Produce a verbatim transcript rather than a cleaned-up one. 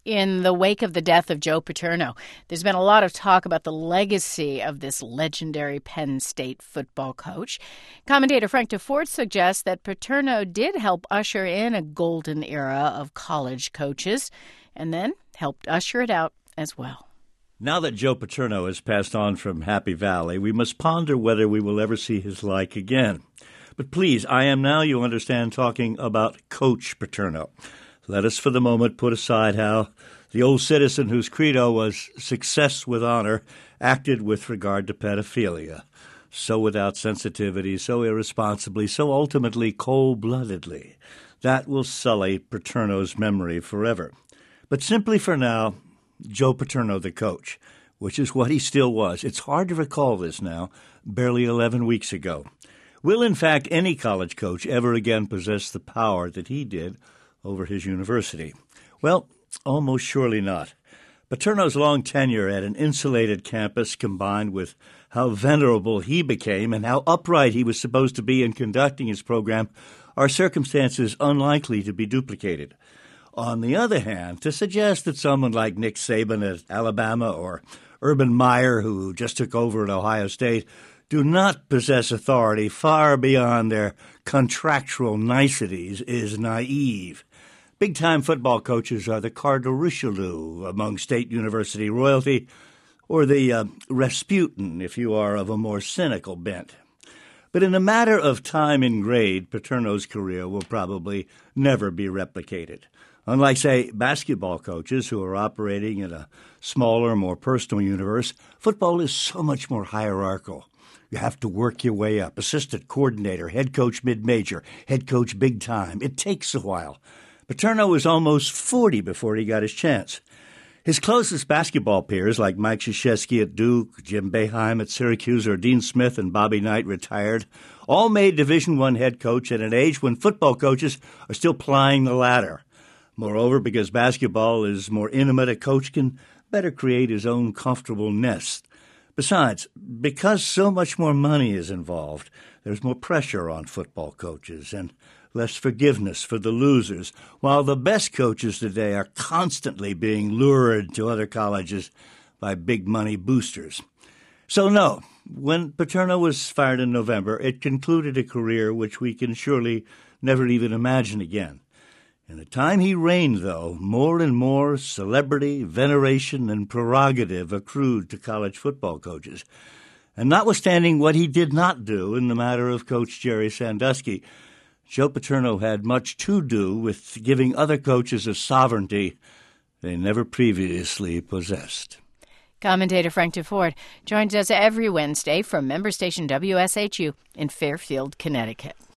In the wake of the death of Joe Paterno, there's been a lot of talk about the legacy of this legendary Penn State football coach. Commentator Frank Deford suggests that Paterno did help usher in a golden era of college coaches and then helped usher it out as well. Now that Joe Paterno has passed on from Happy Valley, we must ponder whether we will ever see his like again. But please, I am now, you understand, talking about Coach Paterno. Let us for the moment put aside how the old citizen whose credo was success with honor acted with regard to pedophilia. So without sensitivity, so irresponsibly, so ultimately cold-bloodedly. That will sully Paterno's memory forever. But simply for now, Joe Paterno, the coach, which is what he still was. It's hard to recall this now, barely eleven weeks ago. Will, in fact, any college coach ever again possess the power that he did over his university? Well, almost surely not. Paterno's long tenure at an insulated campus, combined with how venerable he became and how upright he was supposed to be in conducting his program, are circumstances unlikely to be duplicated. On the other hand, to suggest that someone like Nick Saban at Alabama or Urban Meyer, who just took over at Ohio State, do not possess authority far beyond their contractual niceties is naive. Big-time football coaches are the Cardinal Richelieu among state university royalty, or the uh, Rasputin if you are of a more cynical bent. But in a matter of time and grade, Paterno's career will probably never be replicated. Unlike, say, basketball coaches who are operating in a smaller, more personal universe, football is so much more hierarchical. You have to work your way up. Assistant coordinator, head coach mid-major, head coach big time. It takes a while. Paterno was almost forty before he got his chance. His closest basketball peers, like Mike Krzyzewski at Duke, Jim Boeheim at Syracuse, or Dean Smith and Bobby Knight retired, all made Division I head coach at an age when football coaches are still plying the ladder. Moreover, because basketball is more intimate, a coach can better create his own comfortable nest. Besides, because so much more money is involved, there's more pressure on football coaches and less forgiveness for the losers, while the best coaches today are constantly being lured to other colleges by big money boosters. So no, when Paterno was fired in November, it concluded a career which we can surely never even imagine again. In the time he reigned, though, more and more celebrity, veneration, and prerogative accrued to college football coaches. And notwithstanding what he did not do in the matter of Coach Jerry Sandusky, Joe Paterno had much to do with giving other coaches a sovereignty they never previously possessed. Commentator Frank Deford joins us every Wednesday from member station W S H U in Fairfield, Connecticut.